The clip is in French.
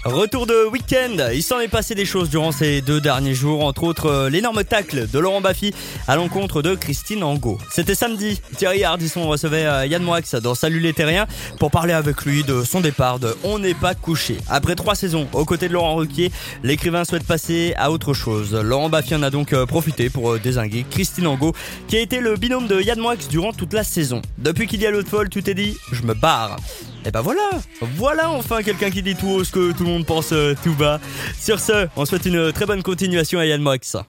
Retour de week-end, il s'en est passé des choses durant ces 2 derniers jours, entre autres l'énorme tacle de Laurent Baffy à l'encontre de Christine Angot. C'était samedi, Thierry Ardisson recevait Yann Moix dans Salut les Terriens pour parler avec lui de son départ de On n'est pas couché. Après 3 saisons aux côtés de Laurent Ruquier, l'écrivain souhaite passer à autre chose. Laurent Baffy en a donc profité pour dézinguer Christine Angot, qui a été le binôme de Yann Moix durant toute la saison. Depuis qu'il y a l'eau de folle, tu t'es dit « je me barre ». Et ben voilà enfin quelqu'un qui dit tout haut ce que tout le monde pense tout bas. Sur ce, on souhaite une très bonne continuation à Yann Moix.